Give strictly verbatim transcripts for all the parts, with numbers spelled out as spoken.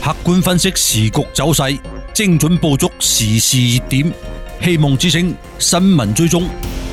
客觀分析時局走勢，精準捕捉時事熱點。希望之聲新聞追蹤。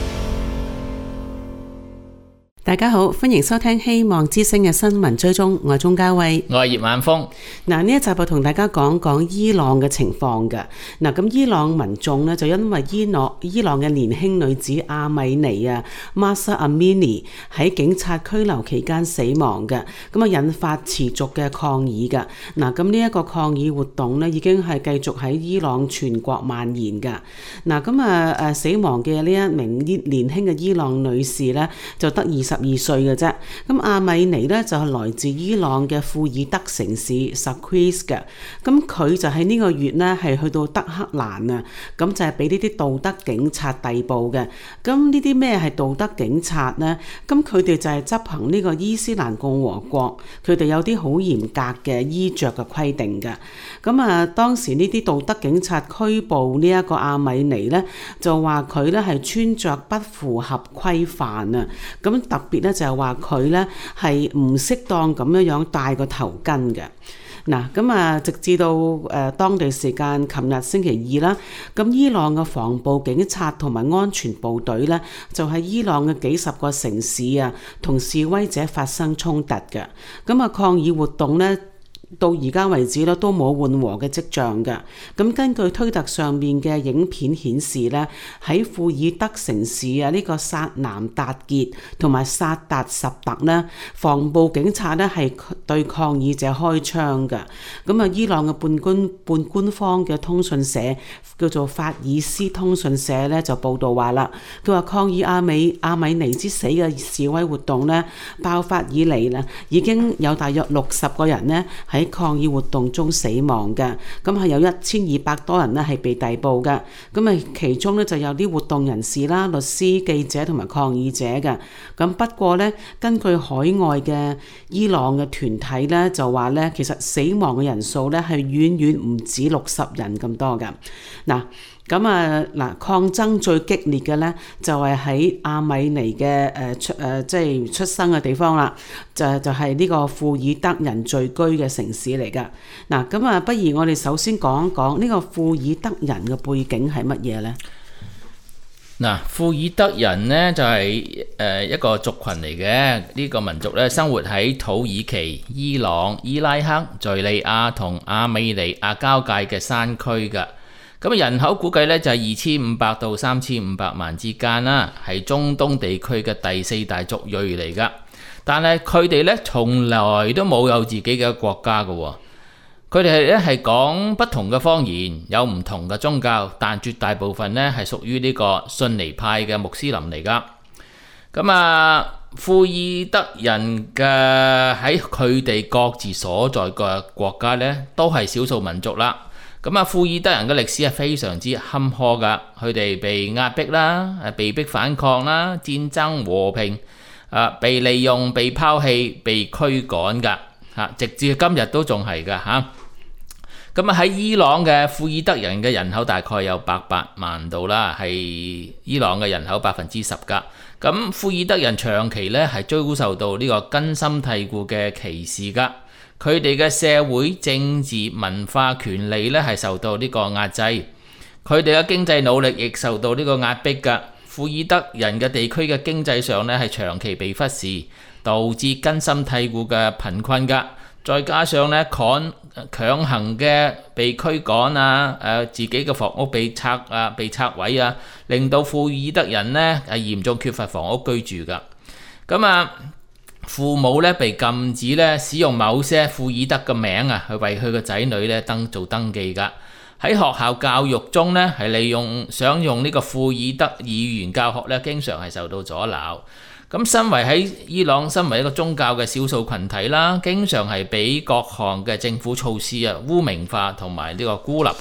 大家好，歡迎收聽希望之聲嘅新聞追蹤，我係鍾嘉慧， 我係葉晚風。 嗱，呢一集就同大家講講伊朗嘅情況嘅。嗱，咁伊朗民眾呢，就因為伊朗伊朗嘅年輕女子阿米尼啊 Mahsa Amini 喺警察拘留期間死亡嘅，咁啊引發持續嘅抗議嘅。嗱，咁呢一個抗議活動呢，已經係繼續喺伊朗全國蔓延噶。嗱，咁啊誒死亡嘅呢一名年輕嘅伊朗女士呢，就得二十二歲嘅啫。咁阿米尼呢，就係來自伊朗嘅庫爾德城市 Saqqez 嘅。咁佢就喺呢個月呢，係去到德黑蘭啊，咁就係俾呢啲道德警察逮捕嘅。咁呢啲咩係道德警察呢？咁佢哋就係執行呢個伊斯蘭共和國，佢哋有啲好嚴格嘅衣着嘅規定嘅。咁啊，當時呢啲道德警察拘捕呢一個阿米尼呢，就話佢呢係穿着不符合規範啊。咁特別咧就係話佢咧係唔適當咁樣樣戴個頭巾嘅。嗱，咁啊直至到誒、呃、當地時間琴日星期二啦，咁伊朗嘅防暴警察同埋安全部隊咧就喺伊朗嘅幾十個城市啊同示威者發生衝突嘅。咁啊抗議活動咧到而家為止咧都冇緩和嘅跡象嘅。咁根據推特上面嘅影片顯示咧，喺庫爾德城市啊呢個薩南達傑同埋薩達什特呢，防暴警察咧係對抗議者開槍嘅。咁啊伊朗嘅半官半官方嘅通訊社叫做法爾斯通訊社咧就報道話啦，佢話抗議阿米阿米尼之死嘅示威活動咧爆發以嚟咧已經有大約六十個人咧喺喺抗議活動中死亡嘅，咁係有一千二百多人咧係被逮捕嘅，咁啊其中咧就有啲活動人士啦、律師、記者同埋抗議者嘅。咁不過咧，根據海外嘅伊朗嘅團體咧就話咧，其實死亡嘅人數咧係遠遠唔止六十人咁多嘅。嗱。咁啊嗱，抗爭最激烈嘅咧就係喺阿米尼嘅誒出誒即係出生嘅地方啦，就就係呢個庫爾德人聚居嘅城市嚟噶。嗱，咁啊，不如我哋首先講一講呢個庫爾德人嘅背景係乜嘢咧？ 嗱，庫爾德人呢就係誒一個族群嚟嘅，呢個民族咧生活喺土耳其、伊朗、伊拉克、敘利亞同亞美尼亞交界嘅山區噶。咁人口估計咧就係二千五百到三千五百萬之間啦，係中東地區嘅第四大族裔嚟噶。但係佢哋咧從來都冇有自己嘅國家㗎喎。佢哋係咧係講不同嘅方言，有唔同嘅宗教，但絕大部分咧係屬於呢個遜尼派嘅穆斯林嚟噶。咁啊，庫爾德人嘅喺佢哋各自所在嘅國家咧都係少數民族啦。咁啊，庫爾德人嘅歷史係非常之坎坷噶，佢哋被壓迫啦，被逼反抗啦，戰爭和平，啊，被利用、被拋棄、被驅趕噶，嚇，直至今日都仲係噶嚇。咁啊喺伊朗嘅庫爾德人嘅人口大概有八百萬度啦，係伊朗嘅人口百分之十噶。咁庫爾德人長期咧係遭受到呢個根深蒂固嘅歧視噶。佢哋嘅社會、政治、文化權利咧係受到呢個壓制，佢哋嘅經濟努力亦受到呢個壓迫㗎。庫爾德人嘅地區嘅經濟上咧係長期被忽視，導致根深蒂固嘅貧困㗎。再加上咧強強行嘅被驅趕啊，誒自己嘅房屋被拆啊、被拆毀啊，令到庫爾德人咧係嚴重缺乏房屋居住㗎。咁啊〜父母咧被禁止咧使用某些庫爾德嘅名啊，去為佢個仔女咧登做登記噶。喺學校教育中咧，係利用想用呢個庫爾德語言教學咧，經常係受到阻撓。咁身為喺伊朗，身為一個宗教嘅少數群體啦，經常係俾各項嘅政府措施啊污名化同埋呢個孤立噶。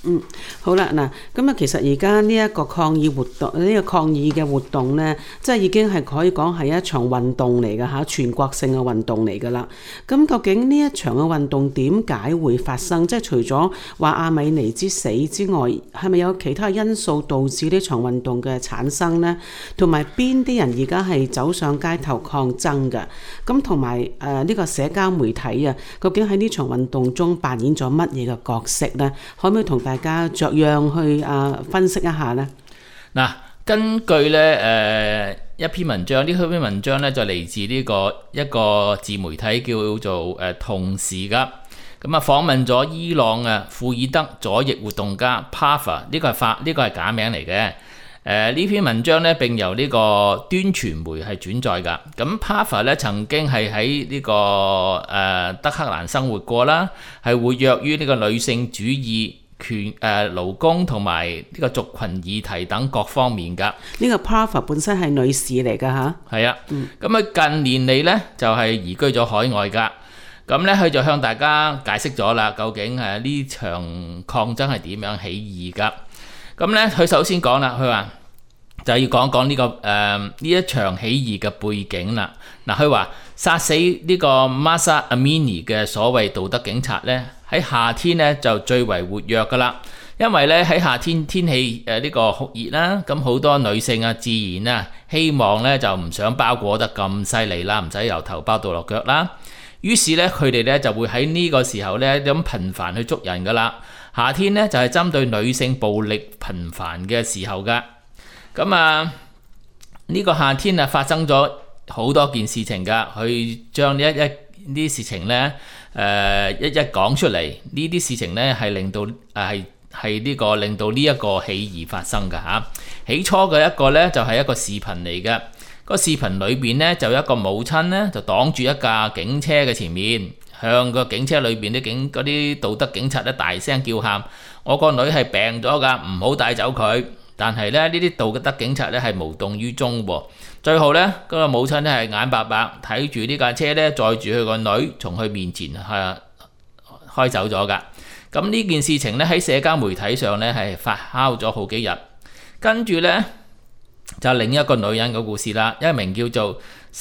嗯，好啦，嗱，咁啊，其實而家呢一個抗議活動，呢、這個抗議嘅活動呢，即係已經係可以講係一場運動嚟嘅嚇，全國性嘅運動嚟㗎啦。咁究竟呢一場嘅運動點解會發生？即係除咗話阿米尼之死之外，係咪有其他因素導致呢場運動嘅產生呢？同埋邊啲人而家係走上街頭抗爭㗎？咁同埋誒呢個社交媒體啊，究竟喺呢場運動中扮演咗乜嘢嘅角色呢？可唔可以同大家大家著樣去啊分析一下呢？ 嗱，根據咧誒、呃、一篇文章，呢篇文章咧就嚟自呢個一個自媒體叫做誒同時噶，咁啊訪問咗伊朗啊庫爾德左翼活動家 Parfa， 呢個係法呢個係假名嚟嘅。誒呢篇文章咧並由呢個端傳媒係轉載噶。咁 Parfa 咧曾經係喺呢個誒、呃、德黑蘭生活過啦，係活躍於呢個女性主義、權誒、呃、勞工同埋呢個族群議題等各方面㗎。 呢個 Parfa 本身係女士嚟㗎嚇。係啊，咁佢、嗯、近年嚟呢就係、是、移居咗海外㗎。咁呢，佢就向大家解釋咗啦，究竟係呢場抗爭係點樣起義㗎？咁呢，佢首先講啦，佢話就要講講呢、這個誒呢、呃、一場起義嘅背景啦。嗱，佢話殺死呢個 Mahsa Amini 嘅所謂道德警察呢，喺夏天呢就最為活躍噶啦，因為咧喺夏天天氣誒呢個酷熱啦，咁好多女性啊自然啊希望咧就唔想包裹得咁犀利啦，唔使由頭包到落腳啦。於是咧佢哋咧就會喺呢個時候咧咁頻繁去捉人噶啦。夏天咧就係針對女性暴力頻繁嘅時候噶。咁啊呢個夏天啊發生咗好多件事情噶，去將呢一一呢啲事情咧。誒、呃、一一講出嚟，呢啲事情呢係令到誒係係呢個令到呢一個起義發生㗎嚇。起初嘅一個呢就係、是、一個視頻嚟嘅，個視頻裏邊呢就有一個母親呢就擋住一架警車嘅前面，向個警車裏邊啲警嗰啲道德警察咧大聲叫喊：我個女係病咗㗎，唔好帶走佢。但係咧呢啲道德警察咧係無動於衷喎。最後咧，嗰、那個母親咧係眼白白睇住呢架車咧載住佢個女從佢面前係、啊、開走咗㗎。咁呢件事情咧喺社交媒體上咧係發酵咗好幾日。跟住咧就另一個女人嘅故事啦，一名叫做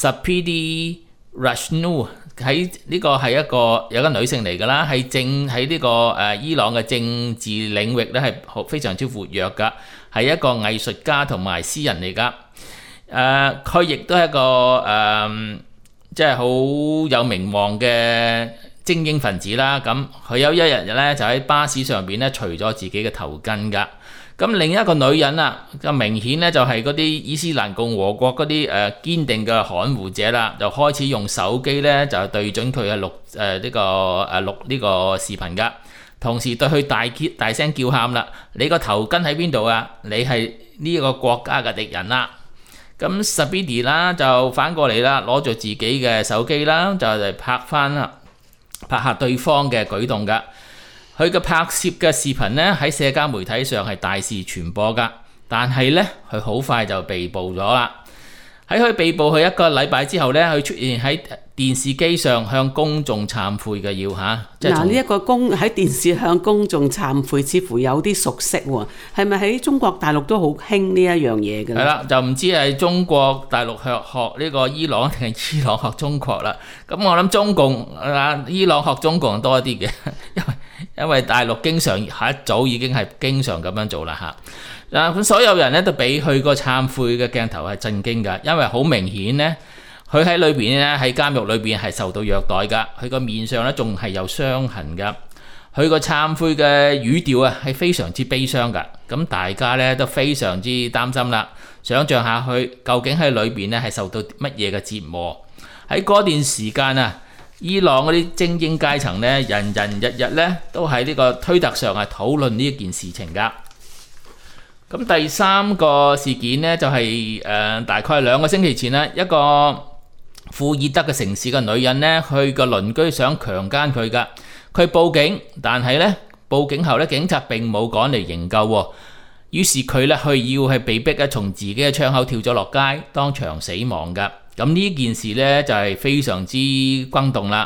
Sapidi Rashnu， 喺呢個係一個有一個女性嚟㗎啦，係正喺呢、這個誒、呃、伊朗嘅政治領域咧係非常之活躍㗎，係一個藝術家同埋詩人嚟㗎。誒佢亦都係一個誒即係好有名望嘅精英分子啦。咁佢有一日咧就喺巴士上邊咧除咗自己嘅頭巾㗎。咁另一個女人啊，咁明顯咧就係嗰啲伊斯蘭共和國嗰啲誒堅定嘅捍護者啦，就開始用手機咧就對準佢嘅錄誒呢、呃這個誒錄呢個視頻㗎，同時對佢大叫大聲叫喊啦：你個頭巾喺邊度啊？你係呢個國家嘅敵人啦！咁 Sabidi 啦就反過嚟啦，攞住自己嘅手機啦，就嚟拍翻啦，拍下對方嘅舉動㗎。佢嘅拍攝嘅視頻呢喺社交媒體上係大肆傳播㗎，但係呢，佢好快就被捕咗啦。喺佢被捕佢一個禮拜之後呢，佢出現喺電視機上向公眾懺悔嘅要嚇。 嗱，呢一個公喺電視向公眾懺悔，似乎有啲熟悉喎。係咪喺中國大陸都好興呢一樣嘢嘅？係啦，就唔知係中國大陸學學呢個伊朗定係伊朗學中國啦。咁我諗中共啊，伊朗學中共多啲嘅，因為因為大陸經常喺一早已經係經常咁樣做啦嚇。嗱，咁所有人咧都俾佢個懺悔嘅鏡頭係震驚㗎，因為好明顯咧，佢喺裏邊咧喺監獄裏邊係受到虐待㗎，佢個面上咧仲係有傷痕㗎，佢個懺悔嘅語調啊係非常之悲傷㗎，咁大家咧都非常之擔心啦，想像下去究竟喺裏邊咧係受到乜嘢嘅折磨？喺嗰段時間啊，伊朗嗰啲精英階層咧，人人日日咧都喺呢個推特上係討論呢一件事情㗎。咁第三個事件呢，就係、是、誒、呃、大概兩個星期前啦，一個庫爾德嘅城市嘅女人呢，佢個鄰居想強姦佢㗎，佢報警，但係呢報警後呢，警察並冇趕嚟營救喎，於是佢呢，佢要係被逼咧從自己嘅窗口跳咗落街，當場死亡㗎。咁呢件事呢，就係、是、非常之轟動啦。誒、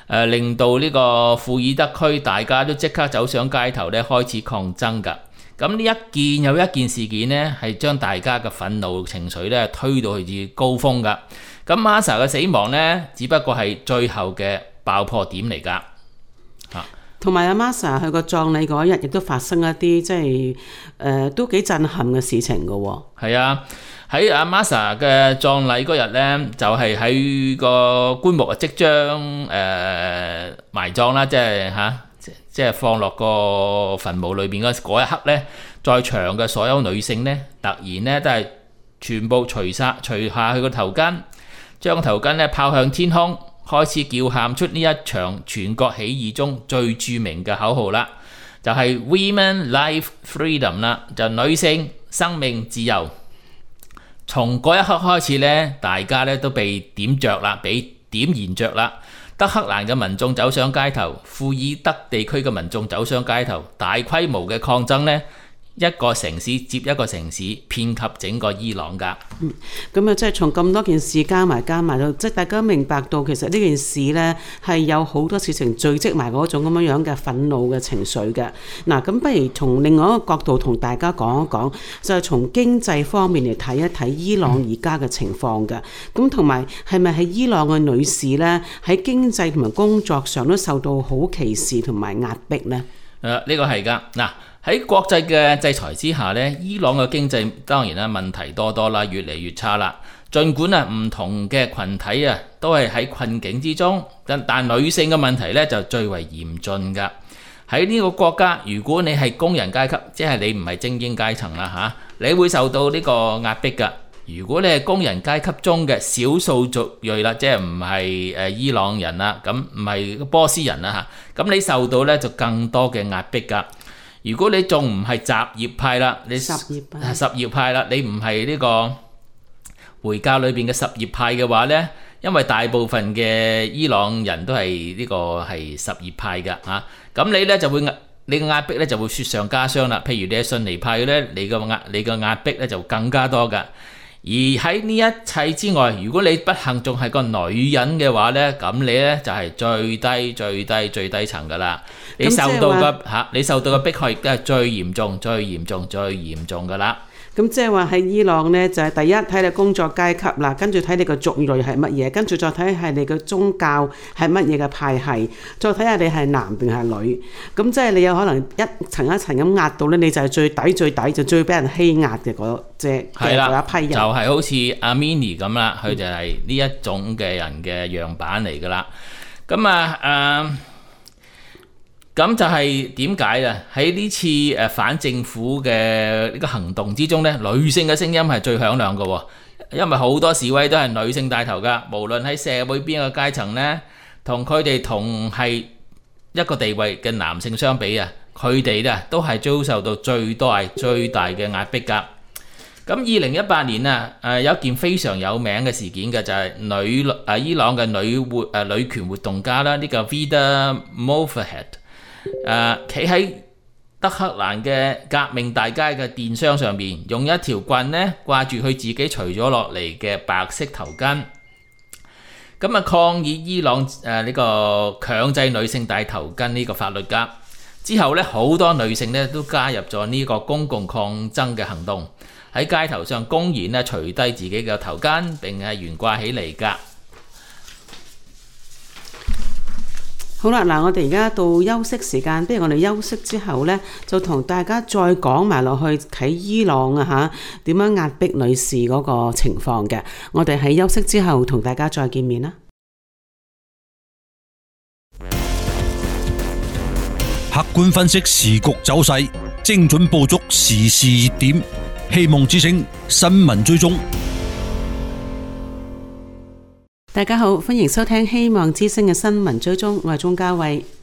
誒令到呢個庫爾德區大家都即刻走上街頭咧，開始抗爭㗎。咁呢一件又一件事件呢，係將大家嘅憤怒情緒咧推到去至高峰㗎。咁 Masa 嘅死亡呢，只不過係最後嘅爆破點嚟㗎。 同埋阿 Masa 佢個葬禮嗰日，亦都發生一啲即係誒都幾震撼嘅事情㗎喎。 係啊，喺阿 Masa 嘅葬禮嗰日呢，就係、是、喺個棺木即將誒、呃、埋葬啦，即係嚇。啊即係放落個墳墓裏邊嗰一刻呢，在場嘅所有女性呢，突然呢都係全部除晒除下佢個頭巾，將頭巾呢拋向天空，開始叫喊出呢一場全國起義中最著名嘅口號啦，就係、是、Women Life Freedom 啦，就女性生命自由。從嗰一刻開始呢，大家呢都被點着啦，被點燃着啦。德黑蘭嘅民眾走上街頭，庫爾德地區嘅民眾走上街頭，大規模嘅抗爭呢，一個城市接一個城市，遍及整個伊朗㗎。 嗯，咁啊，即係從咁多件事加埋加埋到，即係大家明白到其實呢件事呢係有好多事情聚積埋嗰種咁樣樣嘅憤怒嘅情緒嘅。嗱，咁不如從另外一個角度同大家講一講，就係從經濟方面嚟睇一睇伊朗而家嘅情況嘅。咁同埋係咪喺伊朗嘅女士呢，喺經濟同埋工作上都受到好歧視同埋壓迫呢？ 誒、呃，呢、這個係㗎。嗱，喺國際嘅制裁之下呢，伊朗嘅經濟當然啦問題多多啦，越嚟越差啦。儘管啊唔同嘅群體啊都係喺困境之中，但但女性嘅問題呢就最為嚴峻㗎。喺呢個國家，如果你係工人階級，即係你唔係精英階層啦嚇，你會受到呢個壓迫㗎。如果你係工人階級中嘅少數族裔啦，即係唔係誒伊朗人啦，咁唔係波斯人啦嚇，咁你受到咧就更多嘅壓迫㗎。如果你仲唔係什葉派啦，你什葉派什葉派啦，你唔係呢個回教裏邊嘅什葉派嘅話咧，因為大部分嘅伊朗人都係呢個係什葉派㗎嚇，咁你咧就會你嘅壓迫咧就會雪上加霜啦。譬如你係遜尼派咧，你嘅壓你嘅壓迫咧就更加多㗎。而喺呢一切之外，如果你不幸仲係個女人嘅話呢，咁你呢就係最低最低最低層噶啦。你受到嘅嚇，你受到嘅迫害亦都係最嚴重、最嚴重、最嚴重噶啦。 咁即係話喺伊朗呢，就係、是、第一睇你工作階級啦，跟住睇你個族裔係乜嘢，跟住再睇係你嘅宗教係乜嘢嘅派系，再睇下你係男定係女。咁即係你有可能一層一層咁壓到呢，你就係最底最底，就最俾人欺壓嘅嗰隻嘅嗰一批人。就係、 是、好似阿 Mini 咁啦，佢就係呢一種嘅人嘅樣板嚟噶啦。咁啊誒。呃咁就係點解啊？喺呢次誒反政府嘅呢個行動之中咧，女性嘅聲音係最響亮嘅喎，因為好多示威都係女性帶頭噶，無論喺社會邊個階層咧，同佢哋同係一個地位嘅男性相比啊，佢哋咧都係遭受到最多係最大嘅壓迫噶。咁二零一八年啊，誒有一件非常有名嘅事件嘅就係女誒伊朗嘅女活誒女權活動家啦，呢個 Vida Mofahed。誒企喺德黑蘭嘅革命大街嘅電商上邊，用一條棍呢掛住佢自己除咗落嚟嘅白色頭巾，咁啊抗議伊朗誒呢、呃這個強制女性戴頭巾呢個法律㗎。之後呢，好多女性呢都加入咗呢個公共抗爭嘅行動，喺街頭上公然呢除低自己嘅頭巾，並係懸掛起嚟㗎。 好啦，嗱，我哋而家到休息時間，不如我哋休息之後呢，就同大家再講埋落去睇伊朗啊嚇點樣壓迫女士嗰個情況嘅。我哋喺休息之後同大家再見面啦。 客觀分析時局走勢，精準捕捉時事熱點，希望之聲新聞追蹤。 大家好，歡迎收聽希望之聲嘅新聞追蹤，我係鍾嘉慧。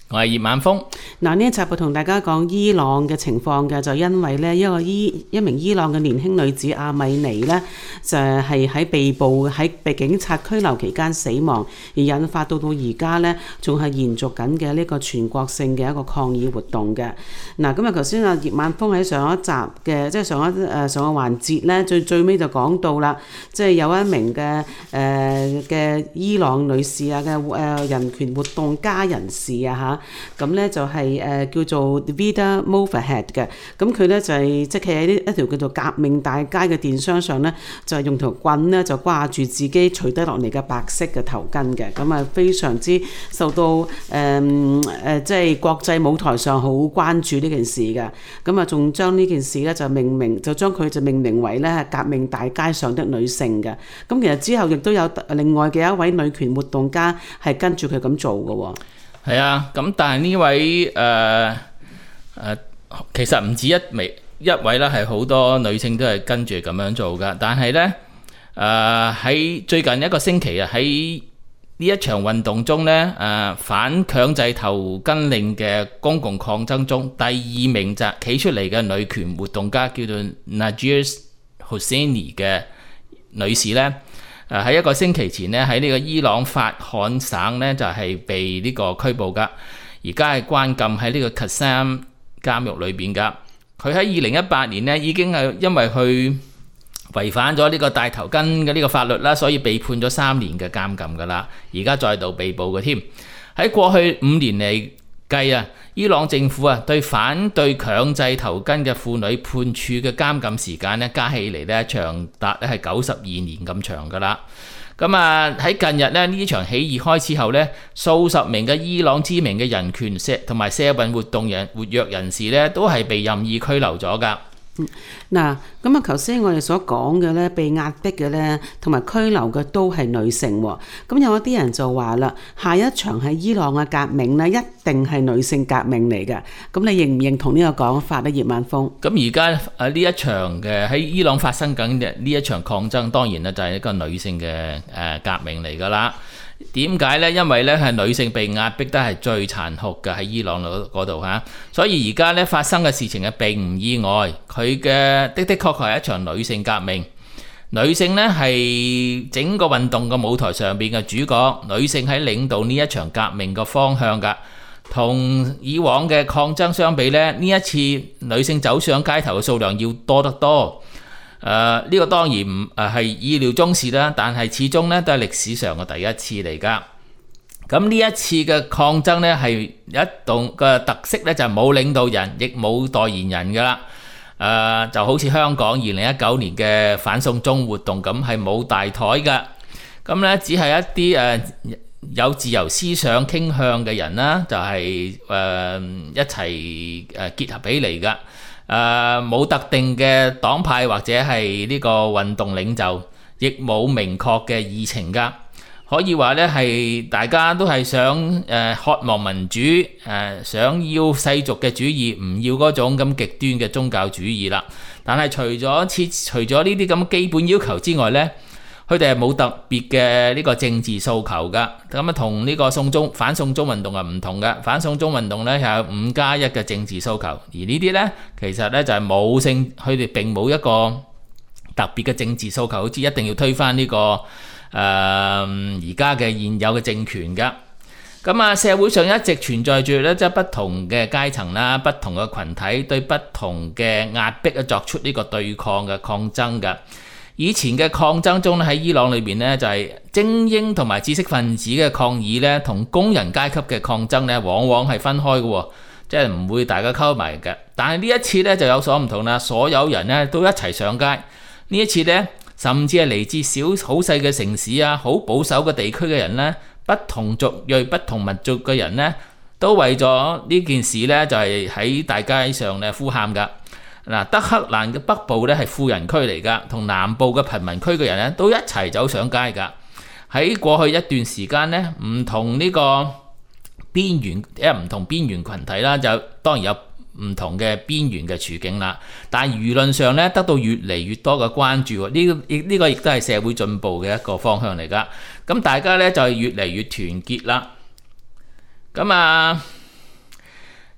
我係葉晚風。 嗱，呢一集會同大家講伊朗嘅情況嘅，就因為呢一個伊一名伊朗嘅年輕女子阿米尼呢，就係喺被捕喺被警察拘留期間死亡，而引發到到而家呢，仲係延續緊嘅呢個全國性嘅一個抗議活動嘅。嗱，咁啊頭先阿葉晚風喺上一集嘅即係上一誒上個環節呢，最最尾就講到啦，即係有一名嘅誒嘅伊朗女士啊嘅誒人權活動家人士啊嚇，咁咧就係誒叫做 Vida Movahed 嘅，咁佢咧就係即係企喺呢一條叫做革命大街嘅電商上咧，就係用條棍咧就掛住自己除低落嚟嘅白色嘅頭巾嘅，咁啊非常之受到誒誒即係國際舞台上好關注呢件事嘅，咁啊仲將呢件事咧就命名就將佢就命名為咧革命大街上的女性嘅，咁其實之後亦都有另外嘅一位女權活動家係跟住佢咁做嘅喎。 係啊，咁但係呢位誒誒、呃呃，其實唔止一位一位啦，係好多女性都係跟住咁樣做噶。但係呢，誒喺最近一個星期啊，喺呢一場運動中呢，誒、呃、反強制頭巾令嘅公共抗爭中，第二名就企出嚟嘅女權活動家叫做 Najir Hosseini 嘅女士呢。誒喺一個星期前咧，喺呢個伊朗法罕省咧就係被呢個拘捕噶，而家係關禁喺呢個 Qassam 監獄裏邊噶。佢喺二零一八年咧已經係因為佢違反咗呢個戴頭巾嘅呢個法律啦，所以被判咗三年嘅監禁噶啦。而家再度被捕嘅添。喺過去五年嚟計啊，伊朗政府啊對反對強制頭巾嘅婦女判處嘅監禁時間咧加起嚟咧長達咧係九十二年咁長噶啦。咁啊喺近日咧呢場起義開始後咧，數十名嘅伊朗知名嘅人權社同埋社運活動人活躍人士咧都係被任意拘留咗噶。 嗱，咁啊，頭先我哋所講嘅咧，被壓迫嘅咧，同埋拘留嘅都係女性喎。咁有一啲人就話啦，下一場喺伊朗嘅革命咧，一定係女性革命嚟嘅。咁你認唔認同呢個講法咧，葉晚風？ 咁而家啊呢一場嘅喺伊朗發生緊嘅呢一場抗爭，當然咧就係一個女性嘅誒革命嚟㗎啦。點解呢？因為咧係女性被壓迫得係最殘酷嘅喺伊朗嗰度嚇，所以而家咧發生嘅事情係並唔意外。佢嘅的的確確係一場女性革命，女性呢係整個運動嘅舞台上邊嘅主角，女性喺領導呢一場革命嘅方向㗎。同以往嘅抗爭相比呢，呢一次女性走上街頭嘅數量要多得多。誒、呃、呢、這個當然唔誒係意料中事啦，但係始終咧都係歷史上嘅第一次嚟㗎。咁呢一次嘅抗爭咧係一動嘅特色咧就係冇領導人，亦冇代言人㗎啦。誒、呃、就好似香港二零一九年嘅反送中活動咁，係冇大台㗎。咁咧只係一啲誒、呃、有自由思想傾向嘅人啦，就係、是、誒、呃、一齊誒結合起嚟㗎。誒冇、呃、特定嘅黨派或者係呢個運動領袖，亦冇明確嘅議程㗎。可以話呢係大家都係想誒、呃、渴望民主，誒、呃、想要世俗嘅主義，唔要嗰種咁極端嘅宗教主義啦。但係除咗設除咗呢啲咁基本要求之外呢，佢哋係冇特別嘅呢個政治訴求㗎。咁啊同呢個送中反送中運動係唔同嘅。反送中運動呢係有五加一嘅政治訴求，而呢啲呢其實呢就係冇性，佢哋並冇一個特別嘅政治訴求，好似一定要推翻呢、這個誒而家嘅現有嘅政權㗎。咁啊社會上一直存在住呢即係不同嘅階層啦、不同嘅群體對不同嘅壓迫啊作出呢個對抗嘅抗爭㗎。以前嘅抗爭中咧，喺伊朗裏邊咧就係精英同埋知識分子嘅抗議咧，同工人階級嘅抗爭咧，往往係分開嘅，即係唔會大家溝埋嘅。但係呢一次咧就有所唔同啦，所有人咧都一齊上街。呢一次咧，甚至係嚟自小好細嘅城市啊，好保守嘅地區嘅人咧，不同族裔、不同民族嘅人咧，都為咗呢件事咧，就係喺大街上咧呼喊㗎。嗱，德黑蘭嘅北部咧係富人區嚟㗎，同南部嘅貧民區嘅人咧都一齊走上街㗎。喺過去一段時間咧，唔同呢個邊緣，因為唔同邊緣群體啦，就當然有唔同嘅邊緣嘅處境啦。但係輿論上咧得到越嚟越多嘅關注，呢個亦呢個亦都係社會進步嘅一個方向嚟㗎。咁大家咧就係越嚟越團結啦。咁啊〜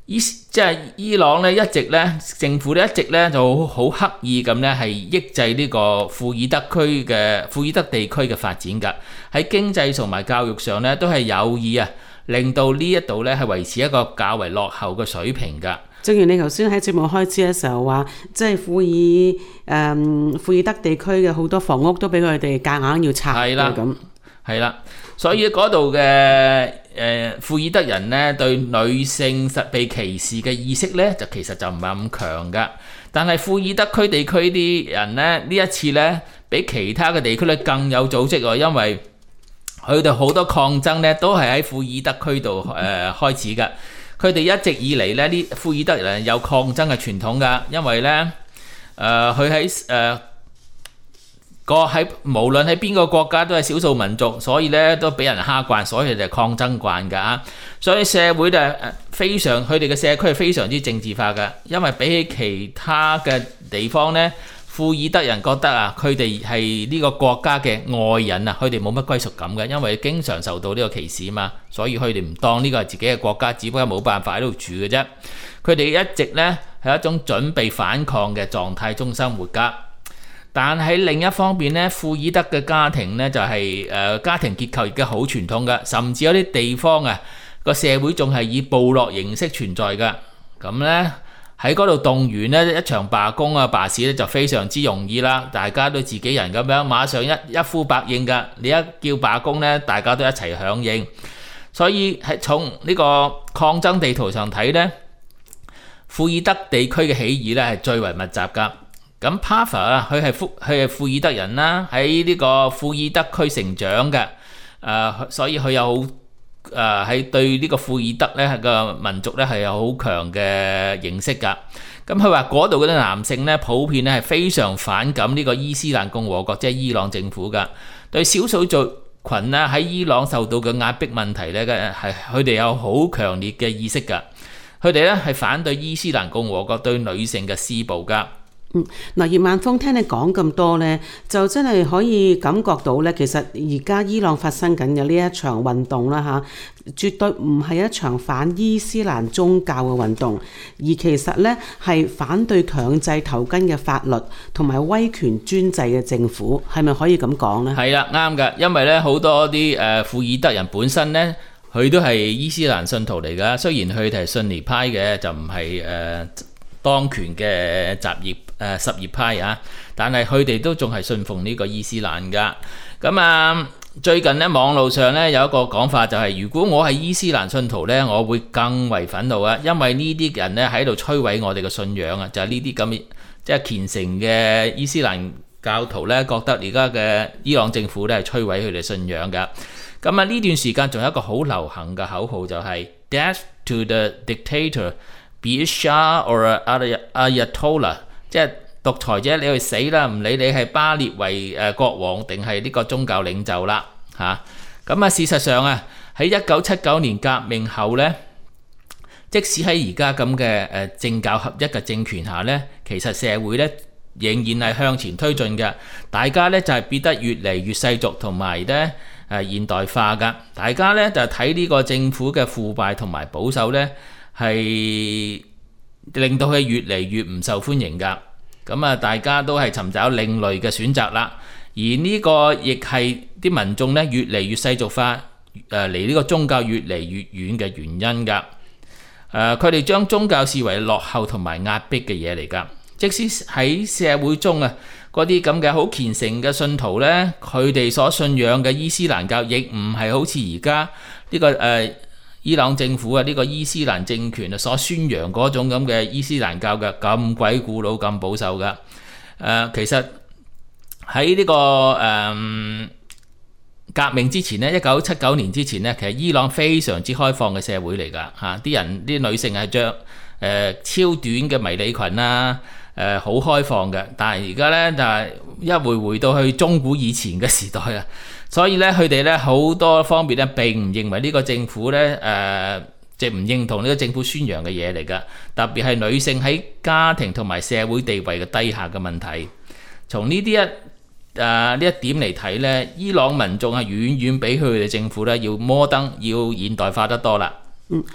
伊即係伊朗咧，一直咧政府咧一直咧就好刻意咁咧係抑制呢個庫爾德區嘅庫爾德地區嘅發展㗎。喺經濟同埋教育上咧都係有意啊，令到呢一度咧係維持一個較為落後嘅水平㗎。 正如你頭先喺節目開始嘅時候話，即係庫爾誒、嗯、庫爾德地區嘅好多房屋都俾佢哋夾硬要拆嘅咁。 係啦，所以嗰度嘅誒庫爾德人咧對女性實被歧視嘅意識咧，就其實就唔係咁強噶。但係庫爾德區地區啲人咧，呢一次咧比其他嘅地區咧更有組織喎，因為佢哋好多抗爭咧都係喺庫爾德區度誒開始噶。佢哋一直以嚟咧，啲庫爾德人有抗爭嘅傳統噶，因為咧誒佢喺誒。個喺無論喺邊個國家都係少數民族，所以咧都俾人蝦慣，所以就抗爭慣㗎。所以社會就非常，佢哋嘅社區係非常之政治化㗎。因為比起其他嘅地方咧，庫爾德人覺得啊，佢哋係呢個國家嘅外人啊，佢哋冇乜歸屬感嘅，因為經常受到呢個歧視嘛，所以佢哋唔當呢個係自己嘅國家，只不過冇辦法喺度住嘅啫。佢哋一直咧係一種準備反抗嘅狀態中生活㗎。但喺另一方面咧，庫爾德嘅家庭咧就係、是、誒、呃、家庭結構亦都好傳統嘅，甚至有啲地方啊個社會仲係以部落形式存在嘅。咁咧喺嗰度動員咧一場罷工啊罷市咧就非常之容易啦，大家都自己人咁樣，馬上一一呼百應㗎。你一叫罷工咧，大家都一齊響應。所以喺從呢個抗爭地圖上睇咧，庫爾德地區嘅起義咧係最為密集㗎。咁 Parva 啊，佢係庫佢係庫爾德人啦，喺呢個庫爾德區成長嘅，誒、呃，所以佢有誒喺對呢個庫爾德咧個民族咧係有好強嘅認識㗎。咁佢話嗰度嗰啲男性咧，普遍咧係非常反感呢個伊斯蘭共和國，即係伊朗政府㗎。對少數族群咧喺伊朗受到嘅壓迫問題咧嘅係佢哋有好強烈嘅意識㗎。佢哋咧係反對伊斯蘭共和國對女性嘅施暴㗎。 嗯，嗱，葉萬峰聽你講咁多呢，就真係可以感覺到呢，其實而家伊朗發生緊嘅呢一場運動啦嚇，絕對唔係一場反伊斯蘭宗教嘅運動，而其實呢係反對強制頭巾嘅法律同埋威權專制嘅政府，係咪可以咁講呢？係啦，啱㗎，因為呢好多啲誒庫爾德人本身呢，佢都係伊斯蘭信徒嚟㗎，雖然佢哋係遜尼派嘅，就唔係誒當權嘅什葉誒什葉派啊，但係佢哋都仲係信奉呢個伊斯蘭噶。咁啊，最近咧網路上咧有一個講法就係、是，如果我係伊斯蘭信徒咧，我會更為憤怒啊，因為呢啲人咧喺度摧毀我哋嘅信仰啊，就係呢啲咁即係虔誠嘅伊斯蘭教徒咧，覺得而家嘅伊朗政府咧係摧毀佢哋信仰噶。咁啊，呢段時間仲有一個好流行嘅口號就係、是、Death to the dictator。Be it Shah or Ayatollah， 即係獨裁者，你去死啦！唔理你係巴列維誒國王定係呢個宗教領袖啦嚇。咁啊，事實上啊，喺一九七九年革命後呢，即使喺而家咁嘅誒政教合一嘅政權下呢，其實社會呢仍然係向前推進嘅。大家呢就係變得越嚟越世俗同埋呢誒現代化㗎。大家呢就睇呢個政府嘅腐敗同埋保守呢，係令到佢越嚟越唔受歡迎㗎，咁啊大家都係尋找另類嘅選擇啦。而呢個亦係啲民眾咧越嚟越世俗化，誒離呢個宗教越嚟越遠嘅原因㗎。誒佢哋將宗教視為落後同埋壓迫嘅嘢嚟㗎。即使喺社會中啊，嗰啲咁嘅好虔誠嘅信徒咧，佢哋所信仰嘅伊斯蘭教亦唔係好似而家呢個誒。呃伊朗政府啊，呢個伊斯蘭政權啊，所宣揚嗰種咁嘅伊斯蘭教嘅咁鬼古老、咁保守噶。誒、呃，其實喺呢、這個誒、呃、革命之前呢，一九七九年之前呢，其實伊朗非常之開放嘅社會嚟噶嚇，啲、啊、人啲女性係着誒超短嘅迷你裙啦，誒、呃、好開放嘅。但係而家呢，就係、是、一回回到去中古以前嘅時代啊。所以咧，佢哋咧好多方面咧並唔認為呢個政府咧誒，即係唔認同呢個政府宣揚嘅嘢嚟㗎。特別係女性喺家庭同埋社會地位嘅低下嘅問題。從呢啲一誒呢、呃、一點嚟睇咧，伊朗民眾係遠遠比佢哋政府咧要摩登、要現代化得多啦。嗯，嚇。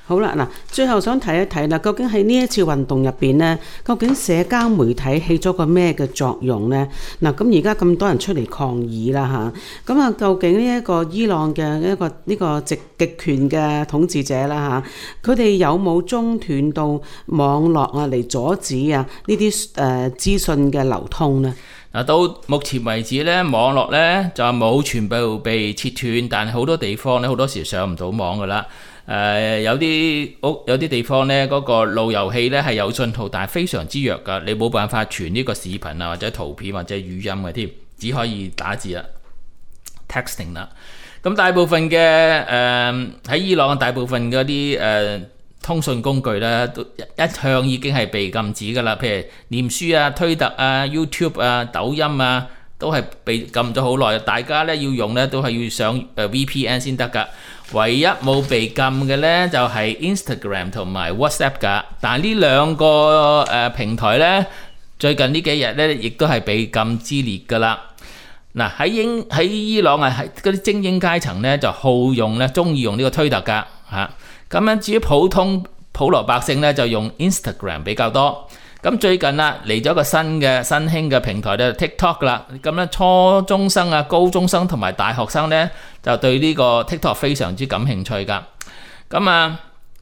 好啦，嗱，最後想睇一睇啦，究竟喺呢一次運動入邊呢，究竟社交媒體起咗個咩嘅作用呢？嗱，咁而家咁多人出嚟抗議啦嚇，咁啊，究竟呢一個伊朗嘅一個呢個極極權嘅統治者啦嚇，佢哋有冇中斷到網絡啊嚟阻止啊呢啲誒資訊嘅流通呢？ 嗱，到目前為止咧，網絡咧就冇全部被切斷，但係好多地方咧好多時上唔到網噶啦。誒、呃、有啲屋有啲地方咧，嗰、那個路由器咧係有信號，但係非常之弱噶，你冇辦法傳呢個視頻啊或者圖片或者語音嘅添，只可以打字啦 ，texting 啦。咁大部分嘅誒喺伊朗大部分嗰啲誒通訊工具咧，都一向已經係被禁止噶啦，譬如臉書啊、推特啊、YouTube 啊、抖音啊，都係被禁咗好耐。大家咧要用咧都係要上誒 V P N 先得噶。唯一冇被禁嘅咧就係 Instagram 同埋 WhatsApp 噶。但係呢兩個誒平台咧，最近呢幾日咧亦都係被禁之列噶啦。嗱，喺英喺伊朗啊，係嗰啲精英階層咧就好用咧，中意用呢個推特噶嚇。咁樣至於普通普羅百姓咧，就用 Instagram 比較多。咁最近啦，嚟咗個新嘅新興嘅平台咧 TikTok 啦。咁咧初中生啊、高中生同埋大學生咧，就對呢個 TikTok 非常之感興趣噶。咁啊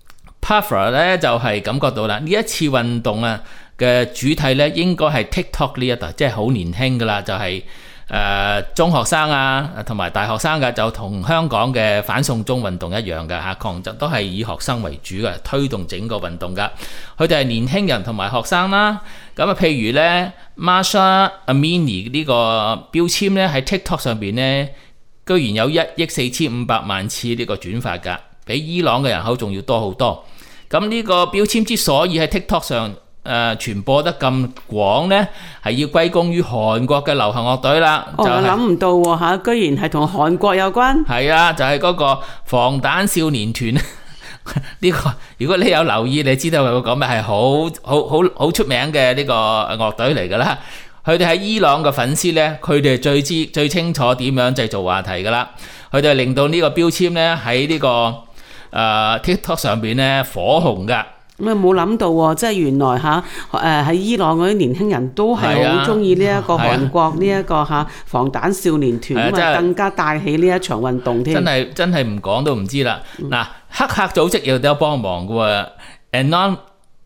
Pafra 咧就係、是、感覺到啦，呢一次運動啊嘅主體咧應該係 TikTok 呢一代，即係好年輕噶啦，就係、是。誒、呃、中學生啊，同埋大學生嘅就同香港嘅反送中運動一樣嘅嚇，抗爭都係以學生為主嘅，推動整個運動㗎。佢哋係年輕人同埋學生啦。咁啊，譬如咧 Mahsa Amini 呢個標籤咧喺 TikTok 上邊咧，居然有一億四千五百萬次呢個轉發㗎，比伊朗嘅人口仲要多好多。咁呢個標籤之所以喺 TikTok 上，誒、呃、傳播得咁廣呢，係要歸功於韓國嘅流行樂隊啦。 哦， 就係、 我諗唔到喎嚇，居然係同韓國有關。 係啊，就係、是、嗰個防彈少年團。呢、這個如果你有留意，你知道佢講咩係好好好好出名嘅呢個樂隊嚟㗎啦。佢哋喺伊朗嘅粉絲呢，佢哋最知最清楚點樣製造話題㗎啦。佢哋令到呢個標籤呢喺呢、這個誒、呃、TikTok 上邊呢火紅㗎。 咁啊冇諗到喎，即係原來嚇誒喺伊朗嗰啲年輕人都係好中意呢一個韓國呢一個嚇防彈少年團，咁啊更加帶起呢一場運動添。 真係真係唔講都唔知啦。嗱、嗯，黑客組織又都有幫忙嘅喎 ，Anon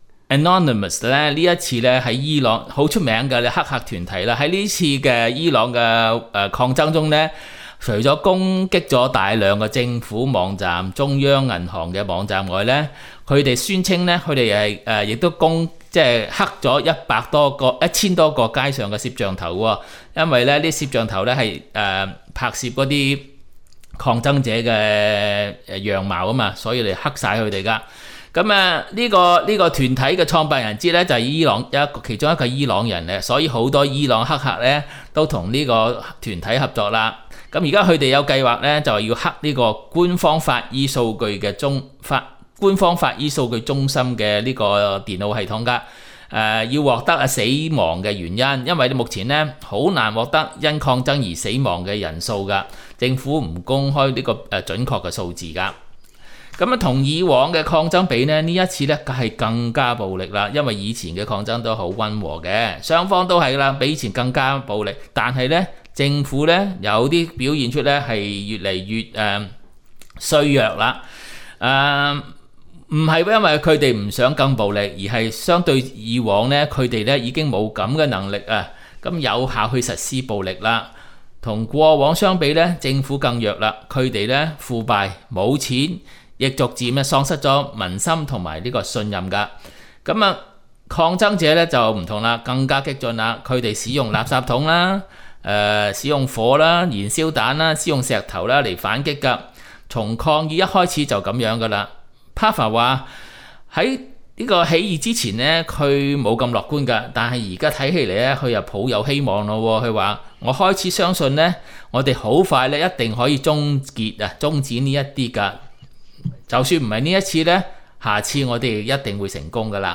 Anonymous 咧呢一次咧喺伊朗好出名嘅黑客團體啦，喺呢次嘅伊朗嘅誒抗爭中咧。除咗攻擊咗大量嘅政府網站、中央銀行嘅網站外咧，佢哋宣稱咧，佢哋係誒亦都攻即係黑咗一百多個、一千多個街上嘅攝像頭喎。因為咧，啲攝像頭咧係誒拍攝嗰啲抗爭者嘅誒樣貌啊嘛，所以嚟黑晒佢哋噶。咁啊，呢個呢個團體嘅創辦人之咧就係伊朗一個其中一個伊朗人咧，所以好多伊朗黑客咧都同呢個團體合作啦。咁而家佢哋有計劃咧，就係要黑呢個官方法醫數據嘅中法官方法醫數據中心嘅呢個電腦系統噶。誒、呃，要獲得啊死亡嘅原因，因為目前咧好難獲得因抗爭而死亡嘅人數噶，政府唔公開呢個誒準確嘅數字噶。咁啊，同以往嘅抗爭比呢，呢一次咧係更加暴力啦，因為以前嘅抗爭都好溫和嘅，雙方都係啦，比以前更加暴力，但係咧。政府咧有啲表現出咧係越嚟越誒、呃、衰弱啦，誒唔係因為佢哋唔想更暴力，而係相對以往咧佢哋咧已經冇咁嘅能力啊，咁有效去實施暴力啦。同過往相比咧，政府更弱啦，佢哋咧腐敗冇錢，亦逐漸咧喪失咗民心同埋呢個信任噶。咁啊，抗爭者咧就唔同啦，更加激進啦，佢哋使用垃圾桶啦。誒、呃、使用火啦、燃燒彈啦、使用石頭啦嚟反擊㗎。從抗議一開始就咁樣㗎啦。Pafar 話喺呢個起義之前呢，佢冇咁樂觀㗎，但係而家睇起嚟咧，佢又抱有希望咯。佢話：我開始相信呢，我哋好快咧一定可以終結啊，終止呢一啲㗎。就算唔係呢一次呢，下次我哋一定會成功㗎啦。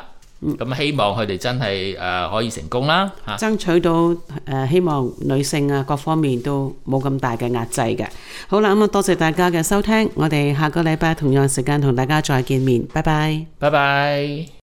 咁希望佢哋真係誒可以成功啦嚇。 爭取到誒、呃、希望女性啊各方面都冇咁大嘅壓制嘅。好啦，咁啊多謝大家嘅收聽，我哋下個禮拜同樣時間同大家再見面，拜拜。 拜拜。